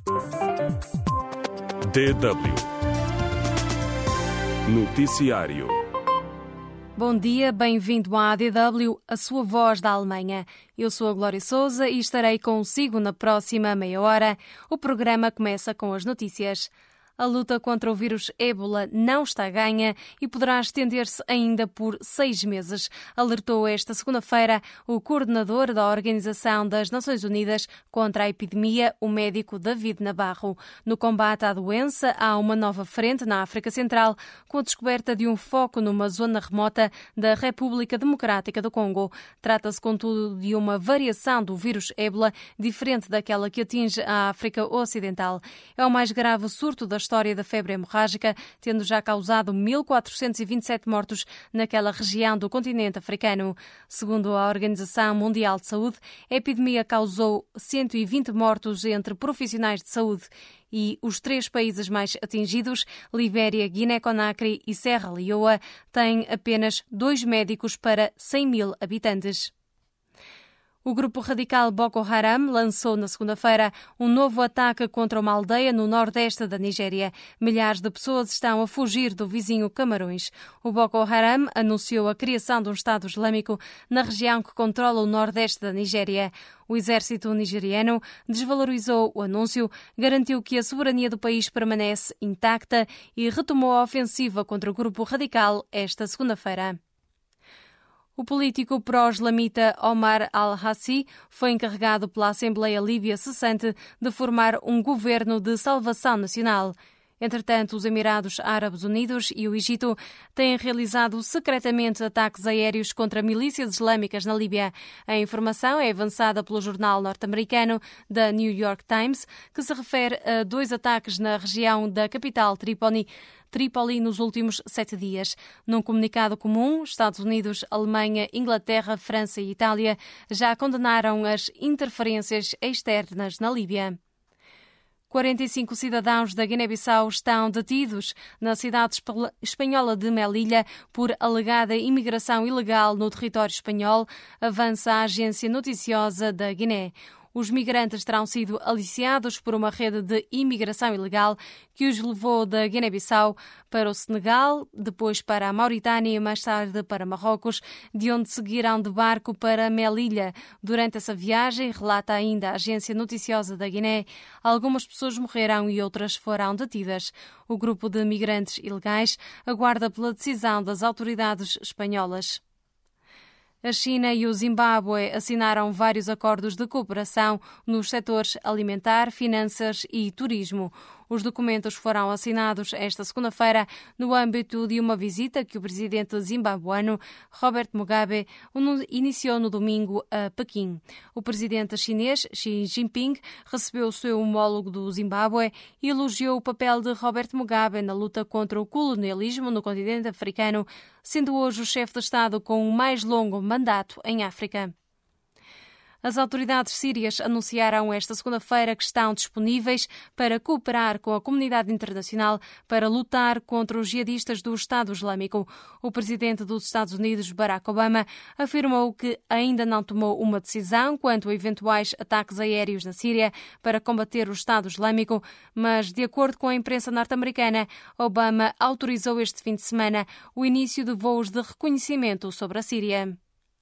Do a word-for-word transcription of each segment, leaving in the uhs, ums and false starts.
D W Noticiário. Bom dia, bem-vindo à A D W, a sua voz da Alemanha. Eu sou a Glória Sousa e estarei consigo na próxima meia hora. O programa começa com as notícias. A luta contra o vírus ébola não está ganha e poderá estender-se ainda por seis meses, alertou esta segunda-feira o coordenador da Organização das Nações Unidas contra a Epidemia, o médico David Nabarro. No combate à doença, há uma nova frente na África Central, com a descoberta de um foco numa zona remota da República Democrática do Congo. Trata-se, contudo, de uma variação do vírus ébola, diferente daquela que atinge a África Ocidental. É o mais grave surto da história da febre hemorrágica, tendo já causado mil quatrocentos e vinte e sete mortos naquela região do continente africano. Segundo a Organização Mundial de Saúde, a epidemia causou cento e vinte mortos entre profissionais de saúde e os três países mais atingidos, Libéria, Guiné-Conakry e Serra Leoa, têm apenas dois médicos para cem mil habitantes. O grupo radical Boko Haram lançou na segunda-feira um novo ataque contra uma aldeia no nordeste da Nigéria. Milhares de pessoas estão a fugir do vizinho Camarões. O Boko Haram anunciou a criação de um Estado Islâmico na região que controla o nordeste da Nigéria. O exército nigeriano desvalorizou o anúncio, garantiu que a soberania do país permanece intacta e retomou a ofensiva contra o grupo radical esta segunda-feira. O político pró-islamita Omar al-Hassi foi encarregado pela Assembleia Líbia cessante de formar um governo de salvação nacional. Entretanto, os Emirados Árabes Unidos e o Egito têm realizado secretamente ataques aéreos contra milícias islâmicas na Líbia. A informação é avançada pelo jornal norte-americano The New York Times, que se refere a dois ataques na região da capital Trípoli, Trípoli nos últimos sete dias. Num comunicado comum, Estados Unidos, Alemanha, Inglaterra, França e Itália já condenaram as interferências externas na Líbia. quarenta e cinco cidadãos da Guiné-Bissau estão detidos na cidade espanhola de Melilla por alegada imigração ilegal no território espanhol, avança a agência noticiosa da Guiné. Os migrantes terão sido aliciados por uma rede de imigração ilegal que os levou da Guiné-Bissau para o Senegal, depois para a Mauritânia e mais tarde para Marrocos, de onde seguirão de barco para Melilla. Durante essa viagem, relata ainda a agência noticiosa da Guiné, algumas pessoas morreram e outras foram detidas. O grupo de migrantes ilegais aguarda pela decisão das autoridades espanholas. A China e o Zimbábue assinaram vários acordos de cooperação nos setores alimentar, finanças e turismo. Os documentos foram assinados esta segunda-feira no âmbito de uma visita que o presidente zimbabuano, Robert Mugabe, iniciou no domingo a Pequim. O presidente chinês, Xi Jinping, recebeu o seu homólogo do Zimbábue e elogiou o papel de Robert Mugabe na luta contra o colonialismo no continente africano, sendo hoje o chefe de Estado com o mais longo mandato em África. As autoridades sírias anunciaram esta segunda-feira que estão disponíveis para cooperar com a comunidade internacional para lutar contra os jihadistas do Estado Islâmico. O presidente dos Estados Unidos, Barack Obama, afirmou que ainda não tomou uma decisão quanto a eventuais ataques aéreos na Síria para combater o Estado Islâmico, mas, de acordo com a imprensa norte-americana, Obama autorizou este fim de semana o início de voos de reconhecimento sobre a Síria.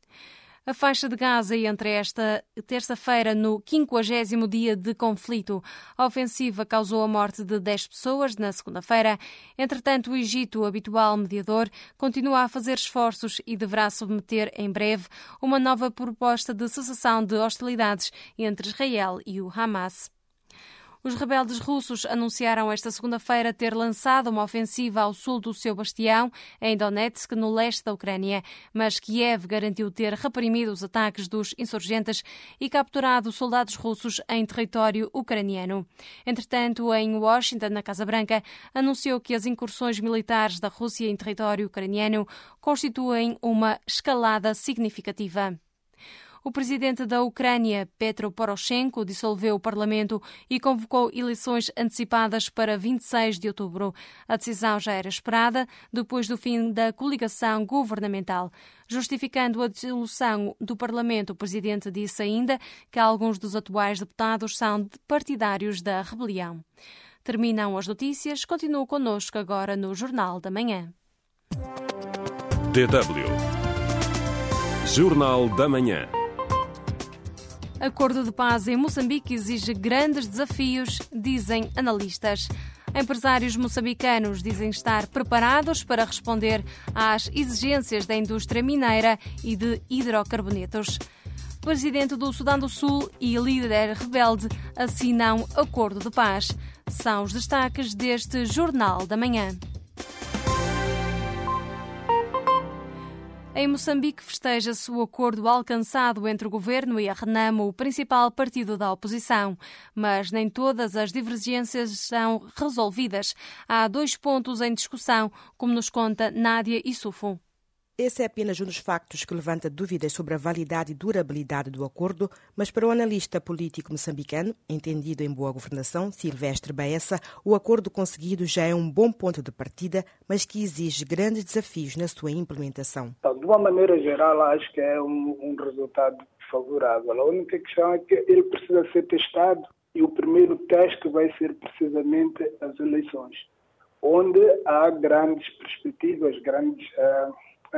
A faixa de Gaza entra esta terça-feira no quinquagésimo dia de conflito. A ofensiva causou a morte de dez pessoas na segunda-feira. Entretanto, o Egito, habitual mediador, continua a fazer esforços e deverá submeter em breve uma nova proposta de cessação de hostilidades entre Israel e o Hamas. Os rebeldes russos anunciaram esta segunda-feira ter lançado uma ofensiva ao sul do seu bastião, em Donetsk, no leste da Ucrânia, mas Kiev garantiu ter reprimido os ataques dos insurgentes e capturado soldados russos em território ucraniano. Entretanto, em Washington, na Casa Branca, anunciou que as incursões militares da Rússia em território ucraniano constituem uma escalada significativa. O presidente da Ucrânia, Petro Poroshenko, dissolveu o parlamento e convocou eleições antecipadas para vinte e seis de outubro. A decisão já era esperada depois do fim da coligação governamental. Justificando a dissolução do parlamento, o presidente disse ainda que alguns dos atuais deputados são partidários da rebelião. Terminam as notícias. Continua connosco agora no Jornal da Manhã. D W Jornal da Manhã. Acordo de paz em Moçambique exige grandes desafios, dizem analistas. Empresários moçambicanos dizem estar preparados para responder às exigências da indústria mineira e de hidrocarbonetos. Presidente do Sudão do Sul e líder rebelde assinam acordo de paz. São os destaques deste Jornal da Manhã. Em Moçambique festeja-se o acordo alcançado entre o governo e a Renamo, o principal partido da oposição. Mas nem todas as divergências são resolvidas. Há dois pontos em discussão, como nos conta Nádia Issoufou. Esse é apenas um dos factos que levanta dúvidas sobre a validade e durabilidade do acordo, mas para o analista político moçambicano, entendido em boa governação, Silvestre Baessa, o acordo conseguido já é um bom ponto de partida, mas que exige grandes desafios na sua implementação. De uma maneira geral, acho que é um, um resultado favorável. A única questão é que ele precisa ser testado e o primeiro teste vai ser precisamente as eleições, onde há grandes perspectivas, grandes... Uh,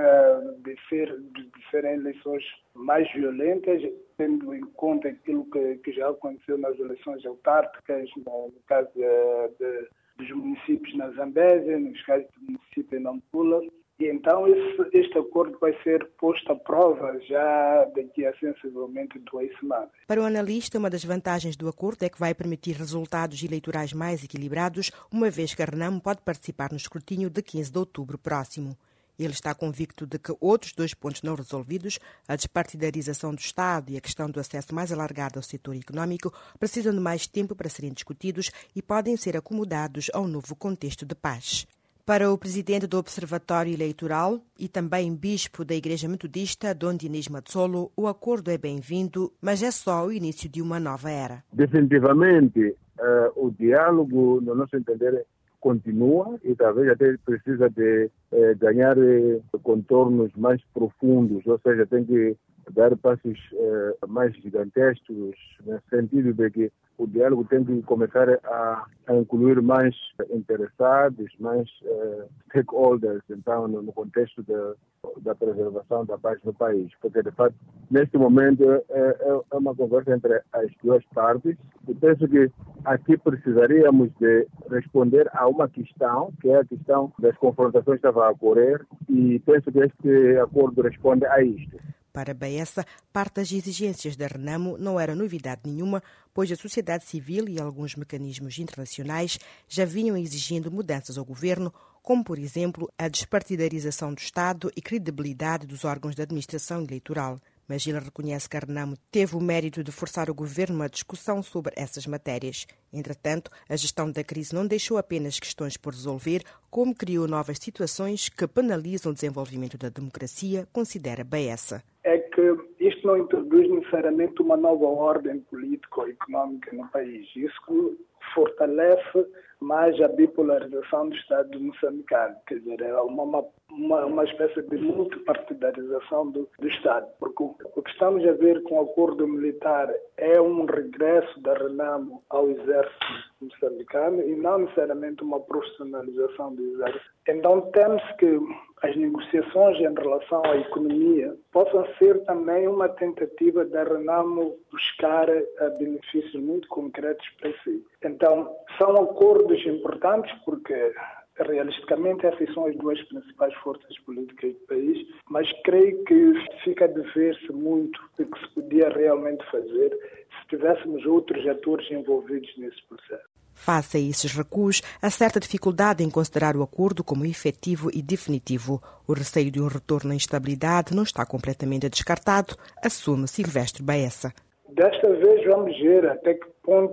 De, ser, de serem eleições mais violentas, tendo em conta aquilo que, que já aconteceu nas eleições autárquicas, no, no caso de, de, dos municípios na Zambésia, nos casos do município em Nampula. E então esse, este acordo vai ser posto à prova já daqui a sensivelmente duas semanas. Para o analista, uma das vantagens do acordo é que vai permitir resultados eleitorais mais equilibrados, uma vez que a Renamo pode participar no escrutínio de quinze de outubro próximo. Ele está convicto de que outros dois pontos não resolvidos, a despartidarização do Estado e a questão do acesso mais alargado ao setor económico, precisam de mais tempo para serem discutidos e podem ser acomodados ao novo contexto de paz. Para o presidente do Observatório Eleitoral e também bispo da Igreja Metodista, Dom Dinis Matsolo, o acordo é bem-vindo, mas é só o início de uma nova era. Definitivamente, uh, o diálogo, no nosso entender, continua e talvez até precisa de eh, ganhar eh, contornos mais profundos, ou seja, tem que dar passos eh, mais gigantescos, no sentido de que o diálogo tem que começar a, a incluir mais interessados, mais eh, stakeholders, então, no, no contexto da, da preservação da paz no país. Porque, de fato, neste momento é, é uma conversa entre as duas partes. Eu penso que aqui precisaríamos de responder a uma questão, que é a questão das confrontações que estavam a ocorrer, e penso que este acordo responde a isto. Para Baessa, parte das exigências da Renamo não era novidade nenhuma, pois a sociedade civil e alguns mecanismos internacionais já vinham exigindo mudanças ao governo, como, por exemplo, a despartidarização do Estado e credibilidade dos órgãos de administração eleitoral. Mas ele reconhece que a Renamo teve o mérito de forçar o governo a discussão sobre essas matérias. Entretanto, a gestão da crise não deixou apenas questões por resolver, como criou novas situações que penalizam o desenvolvimento da democracia, considera Baessa. É que isto não introduz necessariamente uma nova ordem política ou económica no país. Isso fortalece mais a bipolarização do Estado moçambicano, quer dizer, é uma, uma, uma espécie de multipartidarização do, do Estado, porque o, o que estamos a ver com o acordo militar é um regresso da Renamo ao exército moçambicano e não necessariamente uma profissionalização do exército. Então temos que as negociações em relação à economia possam ser também uma tentativa da Renamo buscar benefícios muito concretos para si. Então, são acordos importantes porque, realisticamente, essas são as duas principais forças políticas do país, mas creio que fica a dever-se muito do que se podia realmente fazer se tivéssemos outros atores envolvidos nesse processo. Face a esses recuos, há certa dificuldade em considerar o acordo como efetivo e definitivo. O receio de um retorno à instabilidade não está completamente descartado, assume Silvestre Baessa. Desta vez vamos ver até que ponto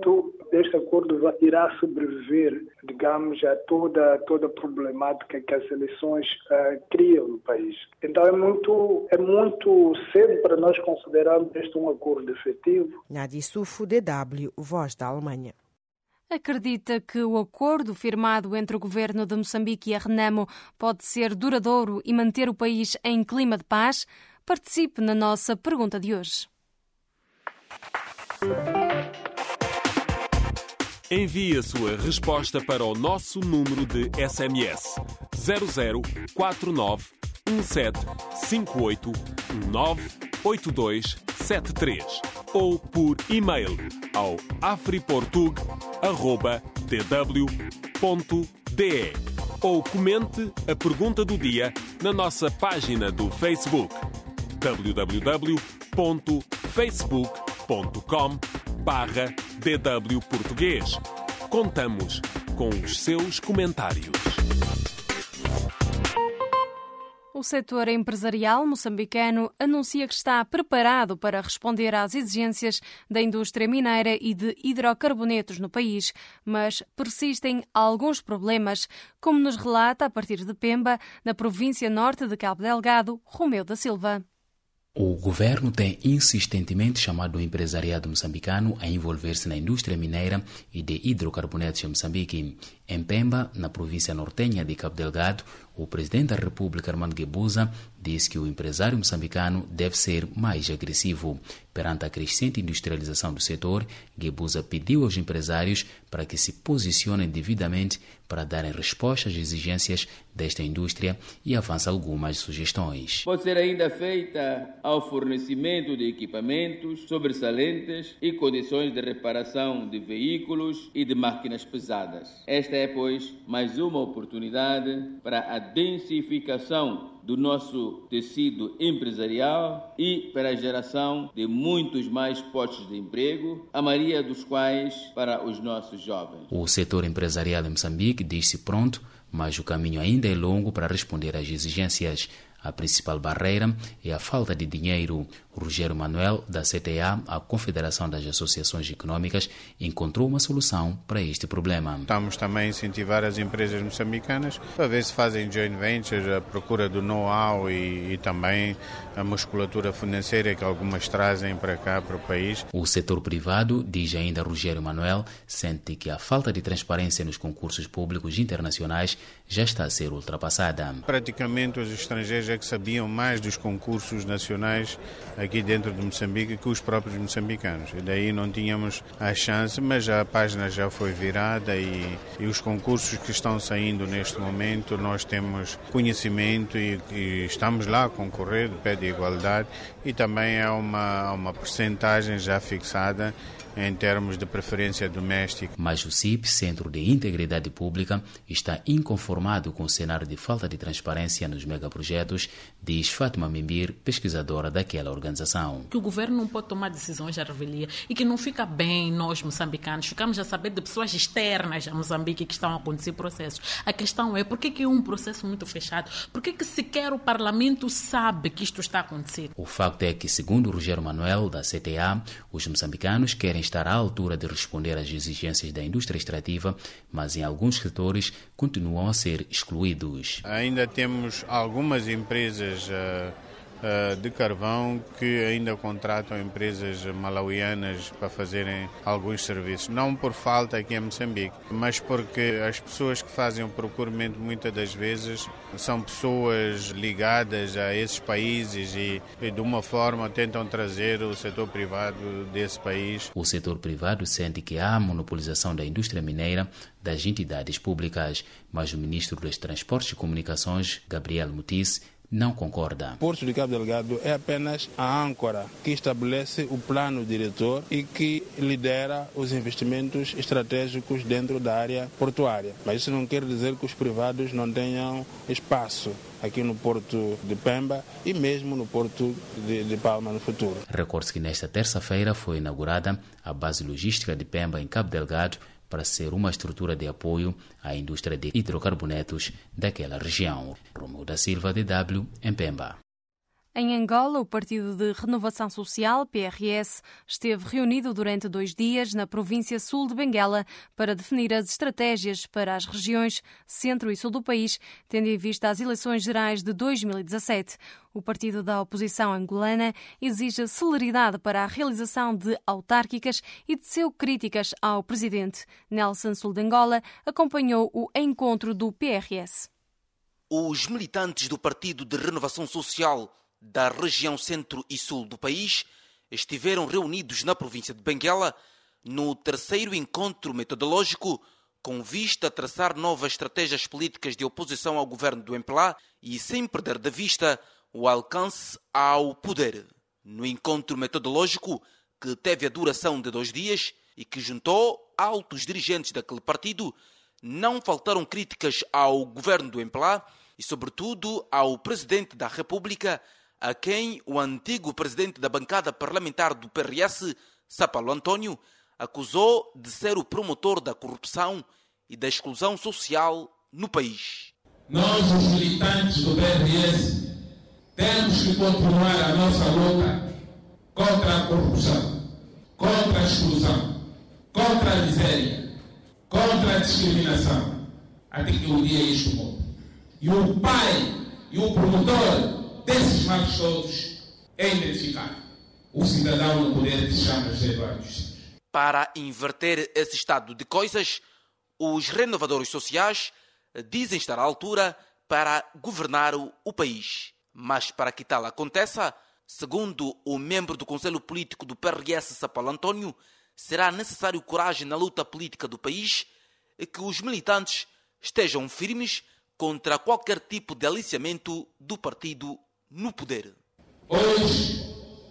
este acordo vai, irá sobreviver, digamos, a toda, toda a problemática que as eleições uh, criam no país. Então é muito, é muito cedo para nós considerarmos este um acordo efetivo. Nadi Sufo, D W, Voz da Alemanha. Acredita que o acordo firmado entre o governo de Moçambique e a Renamo pode ser duradouro e manter o país em clima de paz? Participe na nossa pergunta de hoje. Envie a sua resposta para o nosso número de S M S zero zero quatro nove um sete cinco oito um nove oito dois sete três ou por e-mail ao afriportug arroba d w ponto d e ou comente a pergunta do dia na nossa página do Facebook w w w ponto facebook ponto com barra d w português. Contamos com os seus comentários. O setor empresarial moçambicano anuncia que está preparado para responder às exigências da indústria mineira e de hidrocarbonetos no país, mas persistem alguns problemas, como nos relata, a partir de Pemba, na província norte de Cabo Delgado, Romeu da Silva. O governo tem insistentemente chamado o empresariado moçambicano a envolver-se na indústria mineira e de hidrocarbonetos em Moçambique. Em Pemba, na província nortenha de Cabo Delgado, o presidente da República, Armando Guebuza, disse que o empresário moçambicano deve ser mais agressivo. Perante a crescente industrialização do setor, Guebuza pediu aos empresários para que se posicionem devidamente para darem resposta às exigências desta indústria e avança algumas sugestões. Pode ser ainda feita ao fornecimento de equipamentos sobressalentes e condições de reparação de veículos e de máquinas pesadas. Esta é, pois, mais uma oportunidade para a densificação do nosso tecido empresarial e para a geração de muitos mais postos de emprego, a maioria dos quais para os nossos jovens. O setor empresarial em Moçambique diz-se pronto, mas o caminho ainda é longo para responder às exigências. A principal barreira é a falta de dinheiro. Rogério Manuel, da C T A, a Confederação das Associações Econômicas, encontrou uma solução para este problema. Estamos também a incentivar as empresas moçambicanas para ver se fazem joint ventures, a procura do know-how e, e também a musculatura financeira que algumas trazem para cá, para o país. O setor privado, diz ainda Rogério Manuel, sente que a falta de transparência nos concursos públicos internacionais já está a ser ultrapassada. Praticamente os estrangeiros é que sabiam mais dos concursos nacionais aqui dentro de Moçambique que os próprios moçambicanos. E daí não tínhamos a chance, mas a página já foi virada e, e os concursos que estão saindo neste momento, nós temos conhecimento e, e estamos lá a concorrer de pé de igualdade e também há uma, uma percentagem já fixada em termos de preferência doméstica. Mas o C I P, Centro de Integridade Pública, está inconformado com o cenário de falta de transparência nos megaprojetos, diz Fátima Mimbir, pesquisadora daquela organização. Que o governo não pode tomar decisões à revelia e que não fica bem nós moçambicanos, ficamos a saber de pessoas externas a Moçambique que estão a acontecer processos. A questão é, por que que é um processo muito fechado? Por que que sequer o Parlamento sabe que isto está a acontecer? O facto é que, segundo Rogério Manuel, da C T A, os moçambicanos querem estar à altura de responder às exigências da indústria extrativa, mas em alguns setores continuam a ser excluídos. Ainda temos algumas empresas uh, uh, de carvão que ainda contratam empresas malauianas para fazerem alguns serviços. Não por falta aqui em Moçambique, mas porque as pessoas que fazem o procuramento muitas das vezes são pessoas ligadas a esses países e, e de uma forma tentam trazer o setor privado desse país. O setor privado sente que há monopolização da indústria mineira das entidades públicas, mas o ministro dos Transportes e Comunicações, Gabriel Mutice, não concorda. O Porto de Cabo Delgado é apenas a âncora que estabelece o plano diretor e que lidera os investimentos estratégicos dentro da área portuária. Mas isso não quer dizer que os privados não tenham espaço aqui no Porto de Pemba e mesmo no Porto de, de Palma no futuro. Recorde-se que nesta terça-feira foi inaugurada a base logística de Pemba em Cabo Delgado para ser uma estrutura de apoio à indústria de hidrocarbonetos daquela região. Romeu da Silva, D W, em Pemba. Em Angola, o Partido de Renovação Social, P R S, esteve reunido durante dois dias na província sul de Benguela para definir as estratégias para as regiões centro e sul do país, tendo em vista as eleições gerais de dois mil e dezassete. O partido da oposição angolana exige celeridade para a realização de autárquicas e teceu críticas ao presidente. Nelson Sul de Angola acompanhou o encontro do P R S. Os militantes do Partido de Renovação Social da região centro e sul do país estiveram reunidos na província de Benguela no terceiro encontro metodológico com vista a traçar novas estratégias políticas de oposição ao governo do M P L A e sem perder de vista o alcance ao poder. No encontro metodológico, que teve a duração de dois dias e que juntou altos dirigentes daquele partido, não faltaram críticas ao governo do M P L A e, sobretudo, ao presidente da República, a quem o antigo presidente da bancada parlamentar do P R S, Sá Paulo António, acusou de ser o promotor da corrupção e da exclusão social no país. Nós, os militantes do P R S, temos que continuar a nossa luta contra a corrupção, contra a exclusão, contra a miséria, contra a discriminação, até que um dia isto mude. E o pai e o promotor desses males todos é identificado. O cidadão no poder que se chama José Eduardo dos Santos. Para inverter esse estado de coisas, os renovadores sociais dizem estar à altura para governar o país. Mas para que tal aconteça, segundo o membro do Conselho Político do P R S, Sá Paulo António, será necessário coragem na luta política do país e que os militantes estejam firmes contra qualquer tipo de aliciamento do partido no poder. Hoje,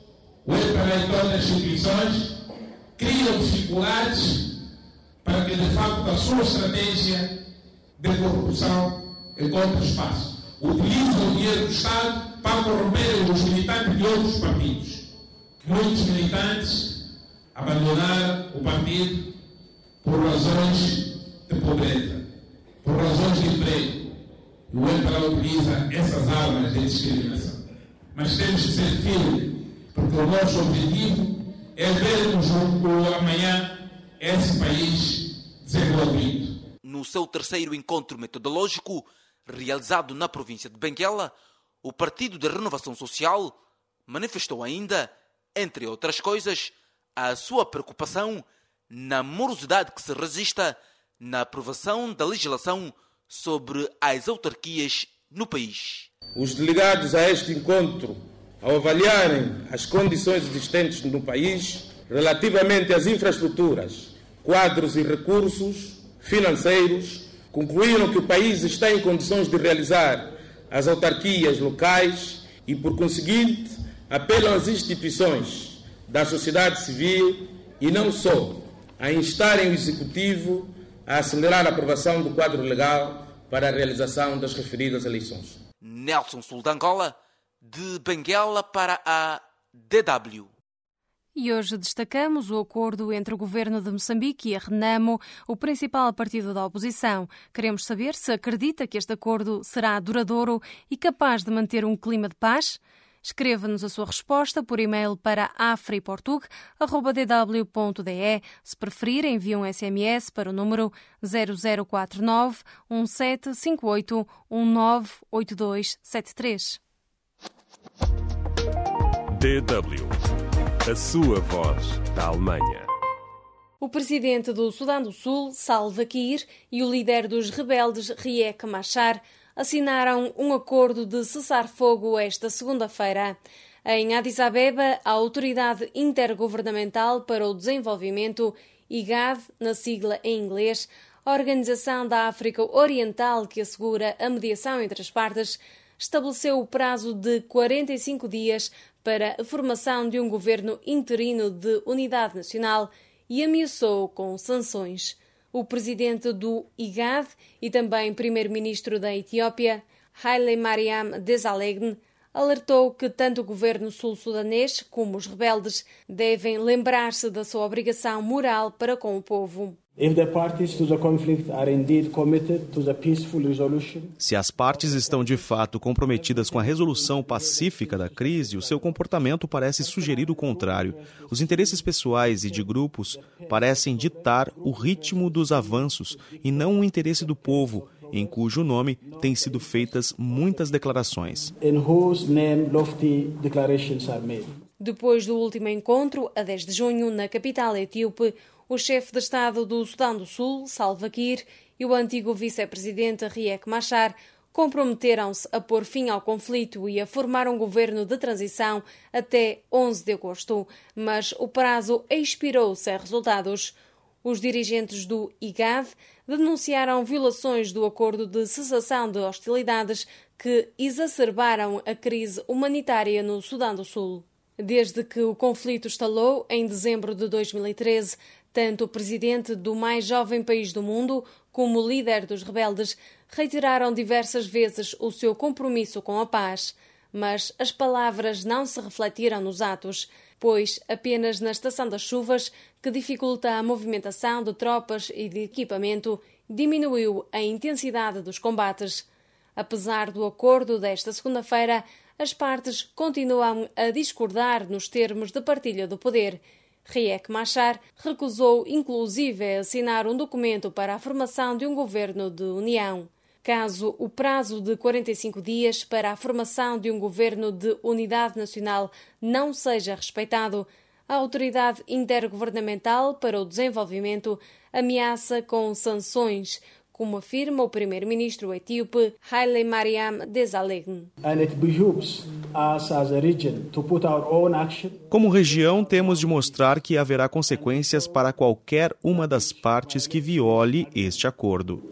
o eleitor das instituições cria dificuldades para que, de facto, a sua estratégia de corrupção encontre espaço. Utiliza o dinheiro do Estado para corromper os militantes de outros partidos. Muitos militantes abandonaram o partido por razões de pobreza, por razões de emprego. E o M P L A utiliza essas armas de discriminação. Mas temos que ser firmes, porque o nosso objetivo é vermos o amanhã esse país desenvolvido. No seu terceiro encontro metodológico, realizado na província de Benguela, o Partido de Renovação Social manifestou ainda, entre outras coisas, a sua preocupação na morosidade que se registra na aprovação da legislação sobre as autarquias no país. Os delegados a este encontro, ao avaliarem as condições existentes no país relativamente às infraestruturas, quadros e recursos financeiros, concluíram que o país está em condições de realizar as autarquias locais e, por conseguinte, apelam às instituições da sociedade civil e não só a instarem o Executivo a acelerar a aprovação do quadro legal para a realização das referidas eleições. Nelson Sul de Angola, de Benguela para a D W. E hoje destacamos o acordo entre o governo de Moçambique e a Renamo, o principal partido da oposição. Queremos saber se acredita que este acordo será duradouro e capaz de manter um clima de paz? Escreva-nos a sua resposta por e-mail para afriportug arroba d w ponto d e. Se preferir, envie um S M S para o número zero zero quatro nove um sete cinco oito um nove oito dois sete três. D W, a sua voz da Alemanha. O presidente do Sudão do Sul, Salva Kiir, e o líder dos rebeldes, Riek Machar, assinaram um acordo de cessar-fogo esta segunda-feira. Em Addis Abeba, a Autoridade Intergovernamental para o Desenvolvimento, I G A D, na sigla em inglês, a Organização da África Oriental que assegura a mediação entre as partes, estabeleceu o prazo de quarenta e cinco dias para a formação de um governo interino de unidade nacional e ameaçou com sanções. O presidente do I G A D e também primeiro-ministro da Etiópia, Haile Mariam Desalegn, alertou que tanto o governo sul-sudanês como os rebeldes devem lembrar-se da sua obrigação moral para com o povo. Se as partes estão de fato comprometidas com a resolução pacífica da crise, o seu comportamento parece sugerir o contrário. Os interesses pessoais e de grupos parecem ditar o ritmo dos avanços e não o interesse do povo, em cujo nome têm sido feitas muitas declarações. Depois do último encontro, a dez de junho, na capital etíope, o chefe de Estado do Sudão do Sul, Salva Kiir, e o antigo vice-presidente Riek Machar comprometeram-se a pôr fim ao conflito e a formar um governo de transição até onze de agosto, mas o prazo expirou sem resultados. Os dirigentes do I G A D denunciaram violações do acordo de cessação de hostilidades que exacerbaram a crise humanitária no Sudão do Sul. Desde que o conflito estalou em dezembro de dois mil e treze, tanto o presidente do mais jovem país do mundo como o líder dos rebeldes reiteraram diversas vezes o seu compromisso com a paz. Mas as palavras não se refletiram nos atos, pois apenas na estação das chuvas, que dificulta a movimentação de tropas e de equipamento, diminuiu a intensidade dos combates. Apesar do acordo desta segunda-feira, as partes continuam a discordar nos termos de partilha do poder. Riek Machar recusou inclusive assinar um documento para a formação de um governo de união. Caso o prazo de quarenta e cinco dias para a formação de um governo de unidade nacional não seja respeitado, a Autoridade Intergovernamental para o Desenvolvimento ameaça com sanções, como afirma o primeiro-ministro etíope Haile Mariam Desalegn. Como região, temos de mostrar que haverá consequências para qualquer uma das partes que viole este acordo.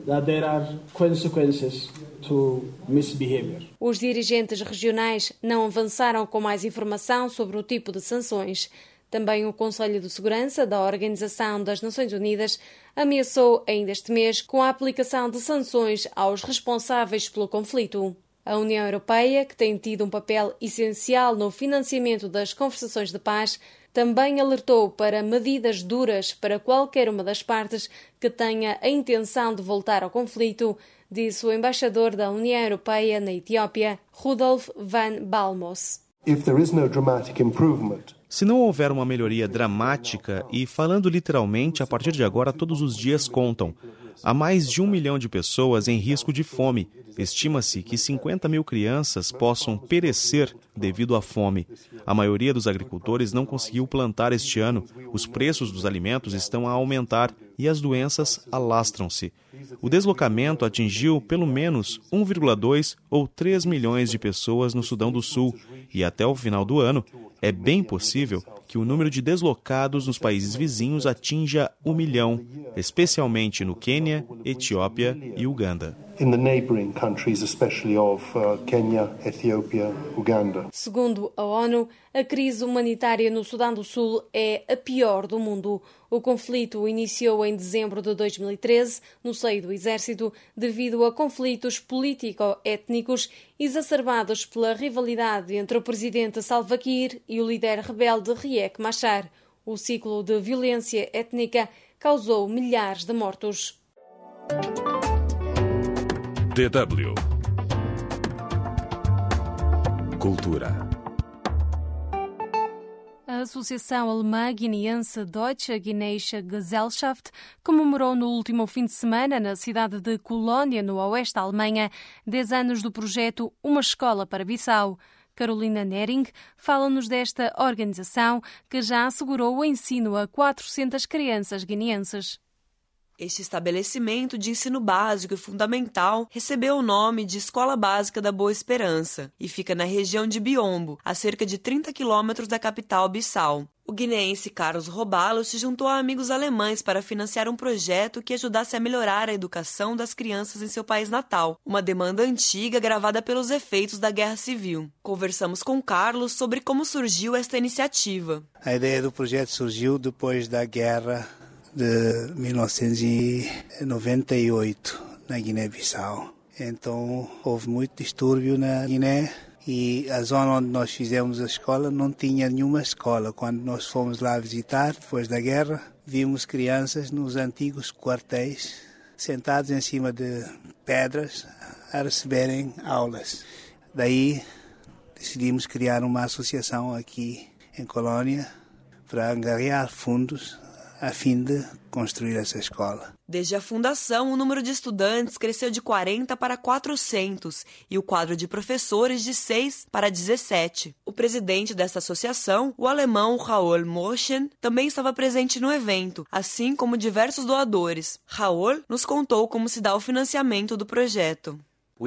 Os dirigentes regionais não avançaram com mais informação sobre o tipo de sanções. Também o Conselho de Segurança da Organização das Nações Unidas ameaçou ainda este mês com a aplicação de sanções aos responsáveis pelo conflito. A União Europeia, que tem tido um papel essencial no financiamento das conversações de paz, também alertou para medidas duras para qualquer uma das partes que tenha a intenção de voltar ao conflito, disse o embaixador da União Europeia na Etiópia, Rudolf van Balmos. If there is no dramatic improvement, Se não houver uma melhoria dramática, e falando literalmente, a partir de agora todos os dias contam, há mais de um milhão de pessoas em risco de fome. Estima-se que cinquenta mil crianças possam perecer devido à fome. A maioria dos agricultores não conseguiu plantar este ano, os preços dos alimentos estão a aumentar e as doenças alastram-se. O deslocamento atingiu pelo menos um vírgula dois ou três milhões de pessoas no Sudão do Sul e até o final do ano, é bem possível que o número de deslocados nos países vizinhos atinja um milhão, especialmente no Quênia, Etiópia e Uganda. In the neighboring countries, especially of uh, Kenya, Ethiopia, Uganda. Segundo a ONU, a crise humanitária no Sudão do Sul é a pior do mundo. O conflito iniciou em dezembro de dois mil e treze, no seio do exército, devido a conflitos político-étnicos exacerbados pela rivalidade entre o presidente Salva Kiir e o líder rebelde Riek Machar. O ciclo de violência étnica causou milhares de mortos. D W Cultura. A Associação Alemã Guineense Deutsche Guineische Gesellschaft comemorou no último fim de semana, na cidade de Colónia, no oeste da Alemanha, dez anos do projeto Uma Escola para Bissau. Carolina Nering fala-nos desta organização que já assegurou o ensino a quatrocentas crianças guineenses. Este estabelecimento de ensino básico e fundamental recebeu o nome de Escola Básica da Boa Esperança e fica na região de Biombo, a cerca de trinta quilômetros da capital Bissau. O guineense Carlos Robalo se juntou a amigos alemães para financiar um projeto que ajudasse a melhorar a educação das crianças em seu país natal, uma demanda antiga gravada pelos efeitos da Guerra Civil. Conversamos com Carlos sobre como surgiu esta iniciativa. A ideia do projeto surgiu depois da Guerra de mil novecentos e noventa e oito na Guiné-Bissau. Então houve muito distúrbio na Guiné E a zona onde nós fizemos a escola não tinha nenhuma escola. Quando nós fomos lá visitar, depois da guerra, vimos crianças nos antigos quartéis, sentados em cima de pedras, a receberem aulas. Daí decidimos criar uma associação aqui em Colônia para angariar fundos a fim de construir essa escola. Desde a fundação, o número de estudantes cresceu de quarenta para quatrocentos e o quadro de professores de seis para dezessete. O presidente dessa associação, o alemão Raoul Moschen, também estava presente no evento, assim como diversos doadores. Raoul nos contou como se dá o financiamento do projeto.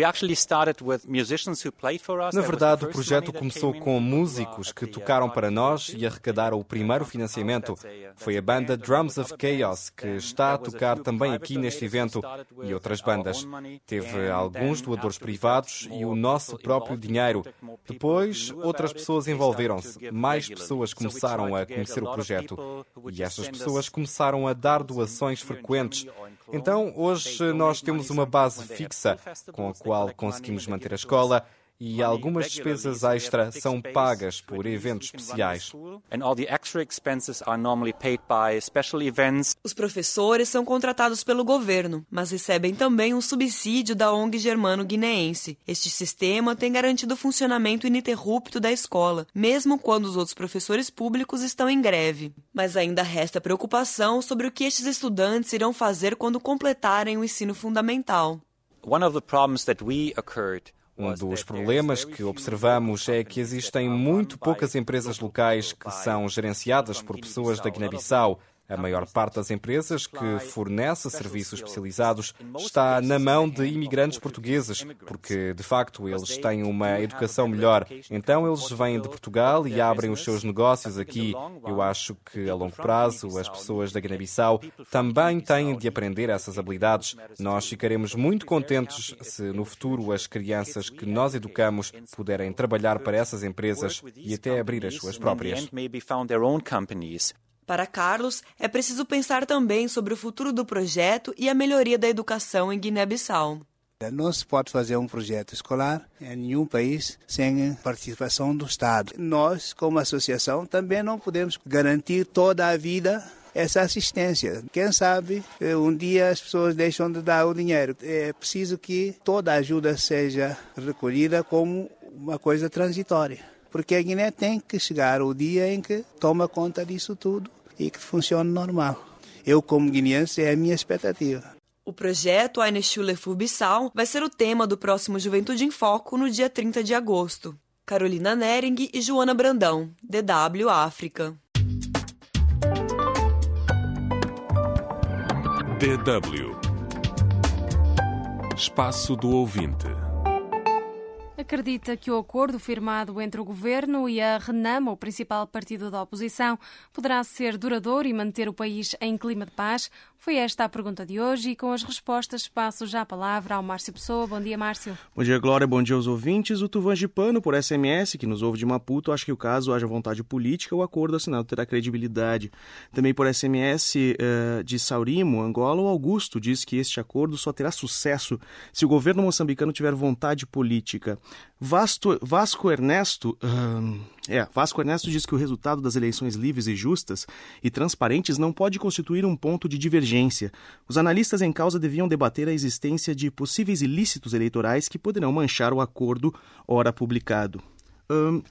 Na verdade, o projeto começou com músicos que tocaram para nós e arrecadaram o primeiro financiamento. Foi a banda Drums of Chaos, que está a tocar também aqui neste evento, e outras bandas. Teve alguns doadores privados e o nosso próprio dinheiro. Depois, outras pessoas envolveram-se. Mais pessoas começaram a conhecer o projeto. E estas pessoas começaram a dar doações frequentes. Então, hoje nós temos uma base fixa, com a qual conseguimos manter a escola, e algumas despesas extra são pagas por eventos especiais. Os professores são contratados pelo governo, mas recebem também um subsídio da O N G germano-guineense. Este sistema tem garantido o funcionamento ininterrupto da escola, mesmo quando os outros professores públicos estão em greve. Mas ainda resta preocupação sobre o que estes estudantes irão fazer quando completarem o ensino fundamental. One of the problems that we occurred Um dos problemas que observamos é que existem muito poucas empresas locais que são gerenciadas por pessoas da Guiné-Bissau. A maior parte das empresas que fornece serviços especializados está na mão de imigrantes portugueses, porque, de facto, eles têm uma educação melhor. Então, eles vêm de Portugal e abrem os seus negócios aqui. Eu acho que, a longo prazo, as pessoas da Guiné-Bissau também têm de aprender essas habilidades. Nós ficaremos muito contentes se, no futuro, as crianças que nós educamos puderem trabalhar para essas empresas e até abrir as suas próprias. Para Carlos, é preciso pensar também sobre o futuro do projeto e a melhoria da educação em Guiné-Bissau. Não se pode fazer um projeto escolar em nenhum país sem participação do Estado. Nós, como associação, também não podemos garantir toda a vida essa assistência. Quem sabe, um dia as pessoas deixam de dar o dinheiro. É preciso que toda a ajuda seja recolhida como uma coisa transitória. Porque a Guiné tem que chegar o dia em que toma conta disso tudo e que funcione normal. Eu, como guineense, é a minha expectativa. O projeto Eine Schule für Bissau vai ser o tema do próximo Juventude em Foco no dia trinta de agosto. Carolina Nering e Joana Brandão, D W África. D W Espaço do Ouvinte. Acredita que o acordo firmado entre o Governo e a RENAM, o principal partido da oposição, poderá ser duradouro e manter o país em clima de paz? Foi esta a pergunta de hoje e com as respostas passo já a palavra ao Márcio Pessoa. Bom dia, Márcio. Bom dia, Glória. Bom dia aos ouvintes. O Tuvangipano, por S M S, que nos ouve de Maputo, acha que o caso haja vontade política, o acordo assinado terá credibilidade. Também por S M S uh, de Saurimo, Angola, o Augusto diz que este acordo só terá sucesso se o governo moçambicano tiver vontade política. Vasto, Vasco Ernesto uh, é, Vasco Ernesto diz que o resultado das eleições livres e justas e transparentes não pode constituir um ponto de divergência. Os analistas em causa deviam debater a existência de possíveis ilícitos eleitorais que poderão manchar o acordo ora publicado. Um...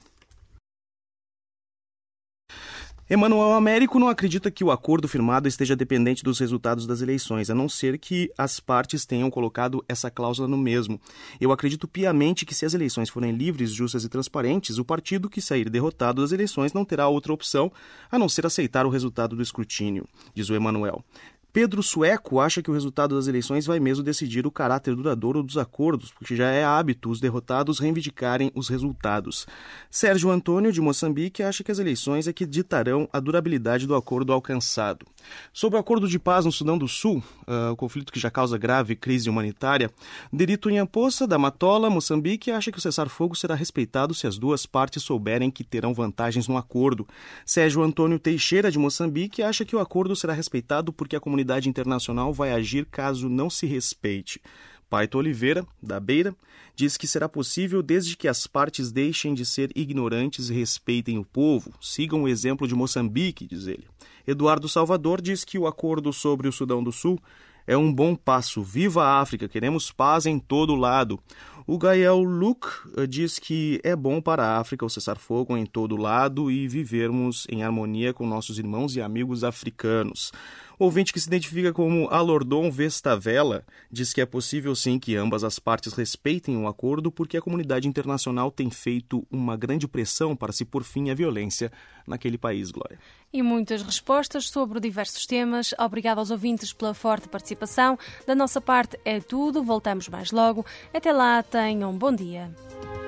Emanuel Américo não acredita que o acordo firmado esteja dependente dos resultados das eleições, a não ser que as partes tenham colocado essa cláusula no mesmo. Eu acredito piamente que se as eleições forem livres, justas e transparentes, o partido que sair derrotado das eleições não terá outra opção a não ser aceitar o resultado do escrutínio, diz o Emanuel. Pedro Sueco acha que o resultado das eleições vai mesmo decidir o caráter duradouro dos acordos, porque já é hábito os derrotados reivindicarem os resultados. Sérgio Antônio, de Moçambique, acha que as eleições é que ditarão a durabilidade do acordo alcançado. Sobre o acordo de paz no Sudão do Sul, uh, o conflito que já causa grave crise humanitária, Derito Inhampoça, da Matola, Moçambique, acha que o cessar-fogo será respeitado se as duas partes souberem que terão vantagens no acordo. Sérgio Antônio Teixeira, de Moçambique, acha que o acordo será respeitado porque a comunidade A comunidade internacional vai agir caso não se respeite. Paito Oliveira, da Beira, diz que será possível desde que as partes deixem de ser ignorantes e respeitem o povo. Sigam o exemplo de Moçambique, diz ele. Eduardo Salvador diz que o acordo sobre o Sudão do Sul é um bom passo. Viva a África, queremos paz em todo lado. O Gael Luke diz que é bom para a África o cessar-fogo em todo lado e vivermos em harmonia com nossos irmãos e amigos africanos. O ouvinte que se identifica como Alordon Vestavela diz que é possível sim que ambas as partes respeitem o acordo porque a comunidade internacional tem feito uma grande pressão para se pôr fim à violência naquele país, Glória. E muitas respostas sobre diversos temas. Obrigado aos ouvintes pela forte participação. Da nossa parte é tudo. Voltamos mais logo. Até lá, tenham um bom dia.